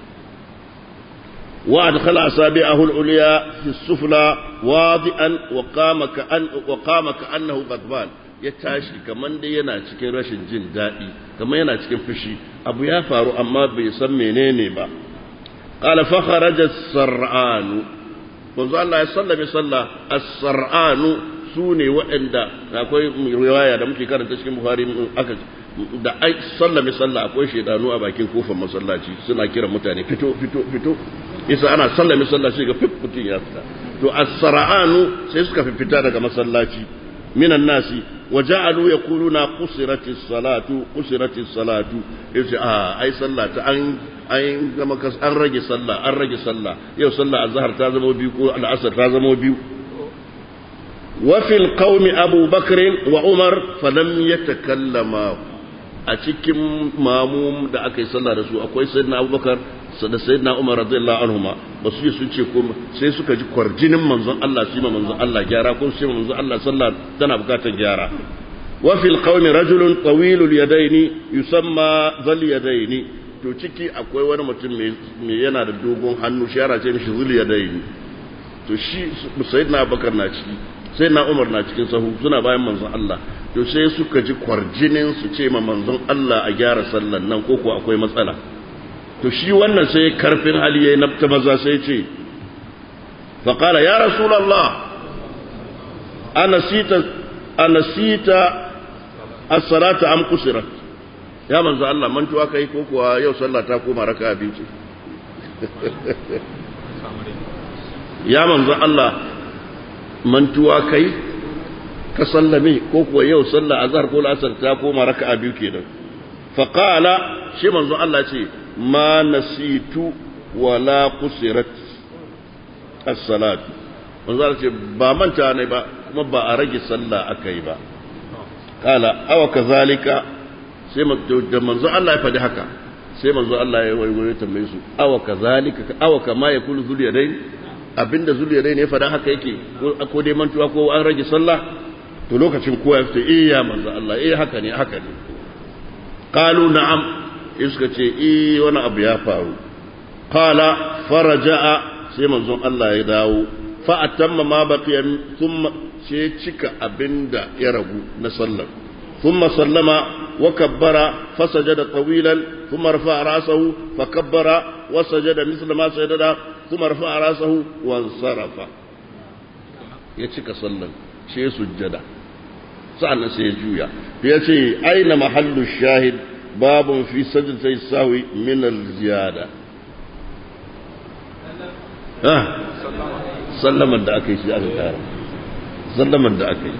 وأدخل أصابعه العليا في السفلى واضعا وقام كأن وقام كأنه غضبان يتاشي كمان دي yana cikin rashin jin dadi kamar yana cikin fushi abu ya faru amma bai san menene ba qala fa kharaja as-sar'an manzo Allah ya sallame sallah as-sar'anu sune waɗanda akwai riwaya da muke karanta cikin Bukhari aka da ai sallame sallah akwai shedanu a bakin kofar masallaci suna kira mutane fito fito fito isa ana sallame sallah sai ga fitfutun ya fita to as-sar'anu sai suka fita daga masallaci minan nasi waja'alu yaquluna qusiratis salatu qusiratis salatu yace a ai sallah ta an ai zama kas an rage sallah an rage sallah yau sallah azhar ta zama biyu ko al-asr ta zama biyu wa fil qaumi Abu Bakr wa Umar falam yatakallama a cikin mamum da aka yi sallah da su akwai sayyidina Abubakar da sayyidina Umar radiyallahu anhuma ba su yi sun ce ko sai suka ji kwarjinin manzon Allah su yi ma manzon Allah gyara ko su yi ma manzon Allah sallah tana bukatar gyara wa fil qawmi rajulun tawilul yadaini yusamma zal yadaini to ciki akwai wani mutum mai yana da dogon hannu shi ana ce mishi zul yadaini to shi sayyidina Abubakar na ciki sayyidina Umar na cikin sahu suna bayan manzon Allah to sai suka ji kwarjinin su ce ma manzon Allah a gyara sallan nan ko ko akwai matsala to shi wannan sai karfin hali yayin nafta maza sai ce fa qala ya rasulullah anasita anasita as-salata am kusirat ya manzo Allah mantuwa kai ko kuwa yau sallah ta koma raka'a biyu ce ya manzo Allah mantuwa kai ka sallame ko kuwa yau sallah azhar ko asar ta koma raka'a biyu kenan fa qala shi manzo Allah ce ma nasitu wala qusirat as-salat manzo Allah ce ba manta ne ba kuma ba a rage sallah akai ba qala aw kazalika sai da manzo Allah ya faɗi haka sai manzo Allah ya waiwaye tambaye su aw kazalika aw kama yakulu zul yadayn abinda zul yadayn ne faɗa haka yake ko dai mantuwa ko an rage sallah to lokacin kowa ya fita eh ya manzo Allah eh haka ne haka ne qalu na'am iska ce eh wani abu ya faru qala faraja'a sai manzon Allah ya dawo fa atamma ma baqiya thumma sai cika abinda ya ragu na sallar thumma sallama wa kabbara fasajada tawilan thumma rafa'a ra'sahu fa kabbara wa sajada misla ma sajada thumma rafa'a ra'sahu wa ansarafa ya cika sallar sai sujjada sa'annan sai ya juya ya ce aina mahallu shahid babun fi sajdatay sawi min al-ziyada ah sallaman da aka yi shi aka kara sallaman da aka yi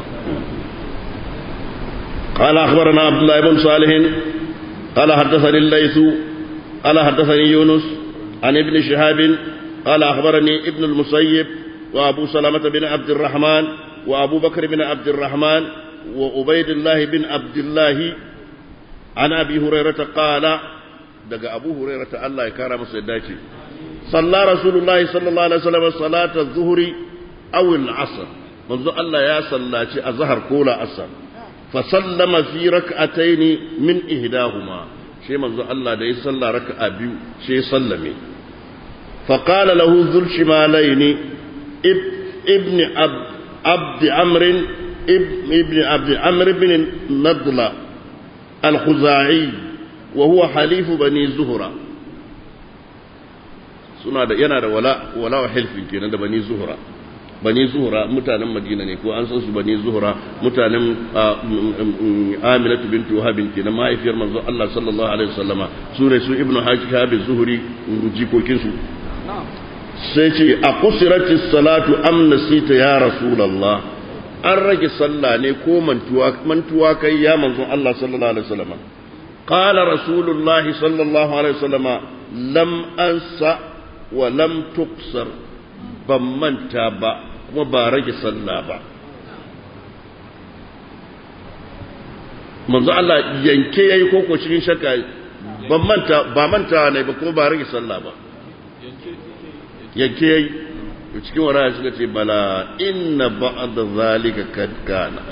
قال أخبرنا عبد الله بن صالح قال حدثني الليث قال حدثني يونس عن ابن شهاب قال أخبرني ابن المسيب وأبو سلمة بن عبد الرحمن وأبو بكر بن عبد الرحمن وعبيد الله بن عبد الله عن أبي هريرة قال دقى أبو هريرة الله يكرم سيداتي صلى رسول الله صلى الله عليه وسلم صلاة الظهر أو العصر منذ الله يا صلاتي الظهر كولا أصر فسلم في ركعتين من إهداهما شيء منذ الله ده يصلى ركعة بيو شيء سلمي فقال له ذو الشمالين ابن عبد عبد عمرو ابن عبد عمرو بن نضلة الخزاعي وهو حليف بني زهرة suna da yana da wala wala hilfin kenan da bani zuhra bani zuhra mutanen madina ne ko an san su bani zuhra mutanen amilatu bintu wahab kenan mahaifiyar manzo Allah sallallahu alaihi wasallama sune su ibnu hajjab az-zuhri jikokin su sai ce a kusirati salatu am nasita ya rasulullah an rage sallah ne ko mantuwa mantuwa kai ya manzo Allah sallallahu alaihi wasallama qala rasulullah sallallahu alaihi wasallama lam ansa wa lam tuqsar ban manta ba kuma ba rage sallah ba manzo Allah yanke yayi koko cikin shakka ban manta ba manta ne ba kuma ba rage sallah ba yanke yayi cikin wara suka ce bala inna ba'd zalika kad kana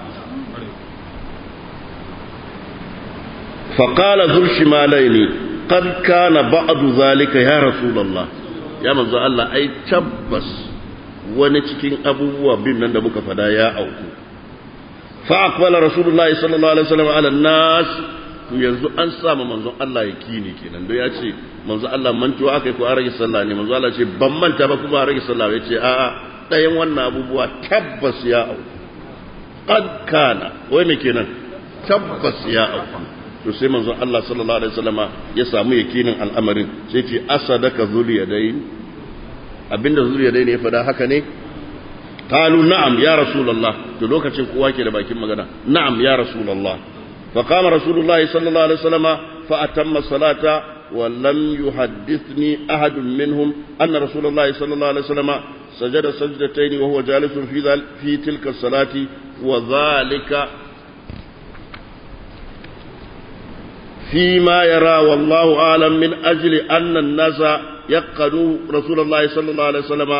fa qala dhul shimalaini qad kana ba'd zalika ya rasulullah ya manzo Allah ai tabbas wani cikin abubuwa bin nan da muka fada ya auku fa aqbala rasulullahi sallallahu alaihi wasallam ala nas yanzu an samu manzon Allah yakini kenan don ya ce manzo Allah mantuwa akai ko an rage sallah ne manzo Allah ce ban manta ba kuma an rage sallah ya ce a'a dayan wannan abubuwa tabbas ya auku qad kana wai me kenan tabbas ya auku to sai manzo Allah sallallahu alaihi wasallama ya samu yakinin al'amarin sai ce asadaka zuliyadain abinda zuliyadain ya fada haka ne qalu na'am ya rasulullah to lokacin kowa ke da bakin magana na'am ya rasulullah fa qama rasulullahi sallallahu alaihi wasallama fa atamma salata wa lam yuhaddithni ahad minhum anna rasulullahi sallallahu alaihi wasallama sajada sajdatayn wa huwa jalisun fi fi tilka salati wa dhalika فيما يرى والله أعلم من أجل أن الناس يقنوا رسول الله صلى الله عليه وسلم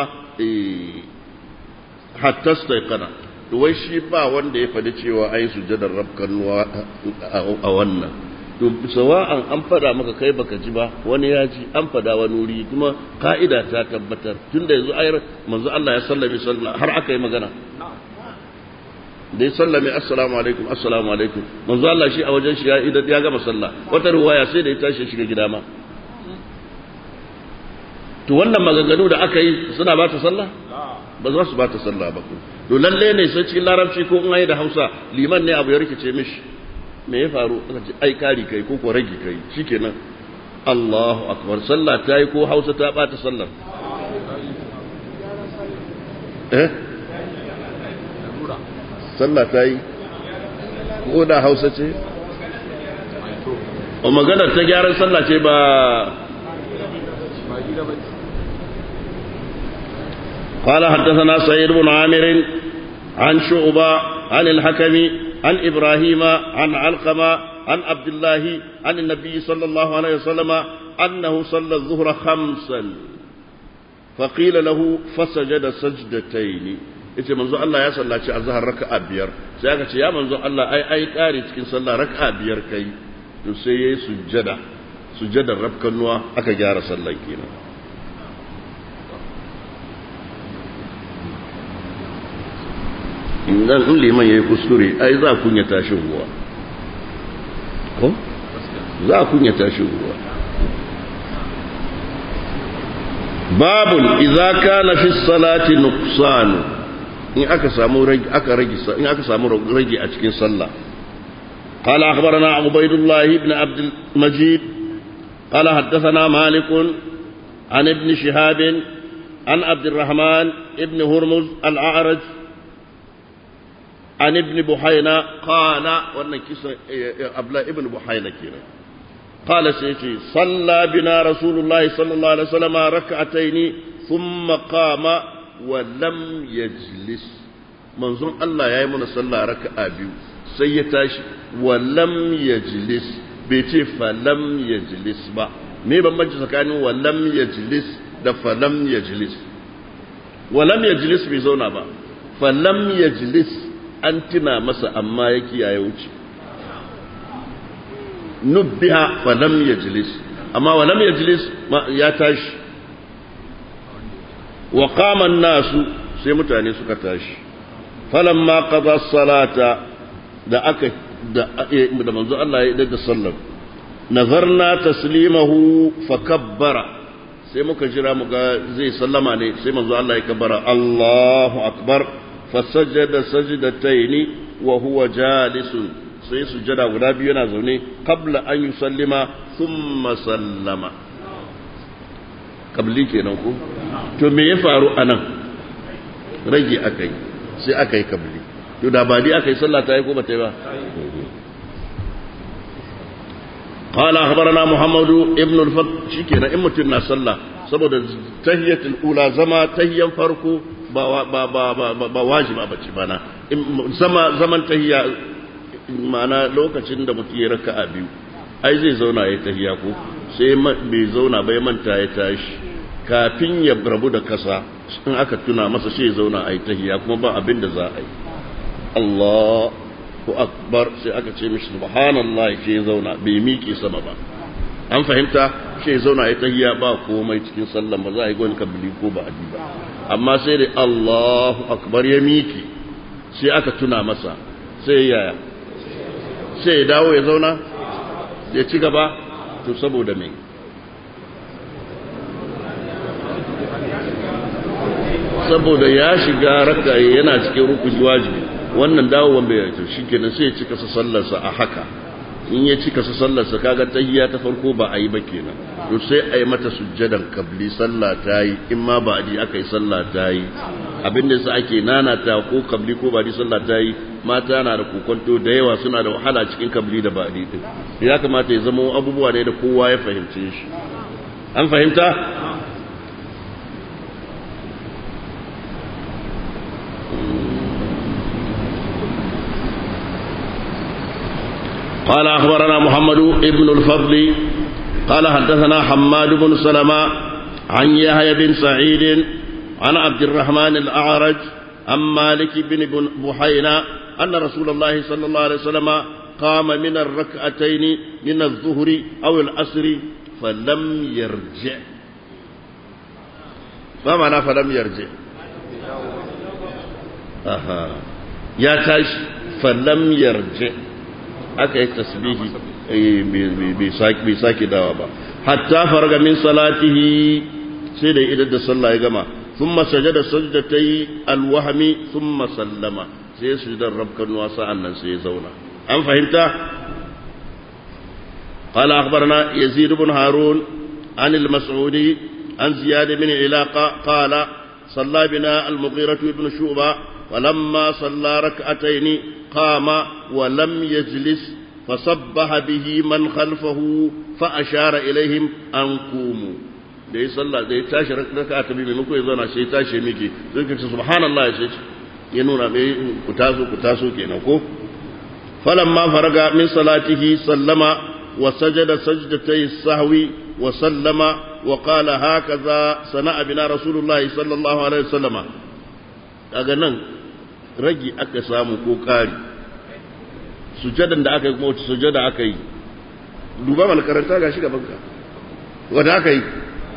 حتى استيقنا wai shi ba wanda ya faɗi cewa ai sujjadar rabkanuwa a wannan to sawa'an an fada maka kai baka ji ba wani ya ji an fada wani wuri kuma ka'ida ta tabbatar tunda yanzu ayar manzo Allah ya sallame sallah har aka yi magana da ya sallame assalamu alaikum assalamu alaikum manzo Allah shi a wajen shi ya idan ya gama sallah wata ruwaya sai da ya tashi shiga gida ma to wannan maganganu da aka yi suna ba ta sallah ba za su ba ta sallah ba to lalle ne sai cikin larabci ko in ayi da Hausa liman ne abu ya rikice mishi me ya faru aka ce ai kari kai ko ko rage kai shikenan Allahu akbar sallah ta yi ko Hausa ta ba ta sallah eh sallah ta yi ko da Hausa ce o magana ta gyaran sallah ce ba قال حدثنا سعيد بن عامر عن شعبة عن الحكم عن إبراهيم عن علقمة عن عبد الله عن النبي صلى الله عليه وسلم أنه صلى الظهر خمسا فقيل له فسجد سجدتين yace manzo Allah ya sallaci azhar raka'a biyar sai aka ce ya manzo Allah ai ai kare cikin sallah raka'a biyar kai to sai yayi sujjada sujjadar rabkanuwa aka gyara sallar kenan idan in liman yayi kuskure ai za kunya tashi ruwa ko za kunya tashi ruwa babun idza kana fi salati nuqsan in aka samu rage aka rage in aka samu rage a cikin sallah qala akhbarana ubaydullah ibn abd al-majid qala haddathana malik an ibn shihab an abd الرحمن ibn hurmuz al-a'raj an ibn buhayna qala wannan kisa abla ibn buhayna kenan qala sayyidi salla bina rasulullah sallallahu alaihi wasallam rak'atayn thumma qama wa lam yajlis manzon Allah yayi mana sallah raka'a biyu sai ya tashi wa lam yajlis bai ce fa lam yajlis ba me bambanci tsakanin wa lam yajlis da fa lam yajlis wa lam yajlis bai zauna ba fa lam yajlis an tuna masa amma ya kiyaye wuce nubbiha fa lam yajlis amma wa lam yajlis ya tashi wa qama an-nasu sai mutane suka tashi falamma qada as-salata da aka da da manzo Allah ya da sallar nazarna taslimahu fakabbara sai muka jira muga zai sallama ne sai manzo Allah ya kabbara Allahu akbar fasajjada sajdataini wa huwa jalisun sai sujada guda biyu yana zaune qabla an yusallima thumma sallama kabli kenan ko to me ya faru anan rage akai sai akai kabli to da ba dai akai sallah ta yi ko bata yi ba قال أخبرنا محمد ابن الفضل شكينا إمتنا صلى saboda tahiyatul ula zama tahiyan farko ba ba ba ba wajiba bace bana zama zaman tahiya mana lokacin da mutum ya raka'a biyu ai zai zauna ya tahiya ko sai bai zauna bai manta ya tashi kafin ya rabu da kasa in aka tuna masa sai ya zauna ai tahiya kuma ba abin da za a yi Allahu akbar sai aka ce mishi subhanallahi sai ya zauna bai miƙe sama ba an fahimta shi zauna ya tahiyya ba komai cikin sallan ba za a yi gwani kabili ko ba adi ba amma sai da Allahu akbar ya miki sai aka tuna masa sai ya sai ya dawo ya zauna ya ci gaba to saboda me saboda ya shiga raka yana cikin rukuni wajibi wannan dawowan bai yi to shikenan sai ya cika sallarsa a haka in ya cika su sallarsa kaga tahiyya ta farko ba a yi ba kenan to sai a yi mata sujjadan kabli sallah ta yi in ma ba adi aka yi sallah ta yi abin da yasa ake nanata ko kabli ko ba di sallah ta yi mata na da kokonto da yawa suna da wahala cikin kabli da ba adi din ya kamata ya zama abubuwa ne da kowa ya fahimce shi an fahimta قال أخبرنا محمد ابن الفضل قال حدثنا حماد بن سلمة عن يحيى بن سعيد عن عبد الرحمن الأعرج عن مالك بن بحينا أن رسول الله صلى الله عليه وسلم قام من الركعتين من الظهر أو العصر فلم يرجع. ما معنى فلم يرجع؟ أها يا تاش فلم يرجع أكي تسبيه بيساكي دawaba حتى فرغ من صلاته سيدي إذا صلى يجمع ثم سجد سجدتي الوهم ثم سلم سيسجد الرب كنواسا أن سيزونا أم فهمت؟ قال أخبرنا يزيد بن هارون عن المسعودي عن زياد بن علاقة قال صلى بنا المغيرة بن شعبة ولما صلى ركعتين قام ولم يجلس فصبح به من خلفه فأشار إليهم أن قوموا. da ya sallah da ya tashi raka ta bi maimako ya zauna sai tashi miki sai ka ce subhanallah ya ce ya nuna mai ku taso ku taso kenan ko falamma faraga min salatihi sallama wa sajada sajdatay sahwi wa sallama wa qala hakaza sana'a bina rasulullahi sallallahu alaihi wasallama. daga nan ragi aka samu ko kari sujadan da aka yi kuma sujada aka yi duba mal karanta gashi gaban ka wanda aka yi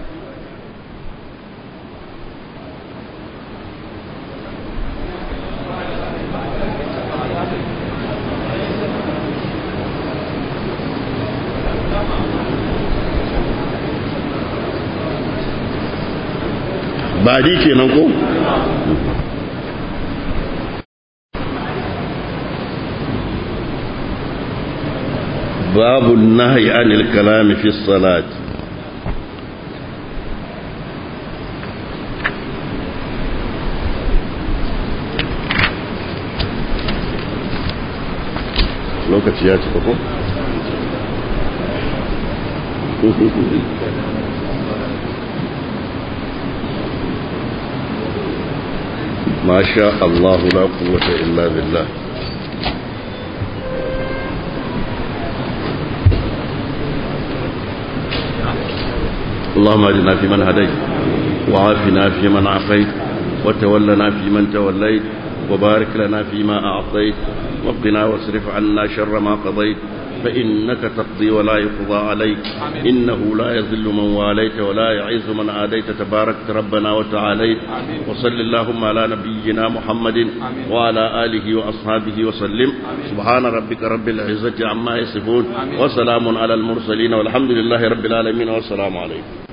ba di kenan ko babu nahyi anil kalam fi salat. lokaci ya cika ko ما شاء الله لا قوة إلا بالله. اللهم اهدنا فيمن هديت وعافنا فيمن عافيت وتولنا فيمن توليت وبارك لنا فيما أعطيت وقنا واصرف عنا شر ما قضيت فإنك تقضي ولا يقضى عليك إنه لا يذل من واليت ولا يعز من عاديت تبارك ربنا وتعاليت. وصل اللهم على نبينا محمد وعلى آله وأصحابه وسلم. سبحان ربك رب العزة عما يصفون وسلام على المرسلين والحمد لله رب العالمين والسلام عليكم.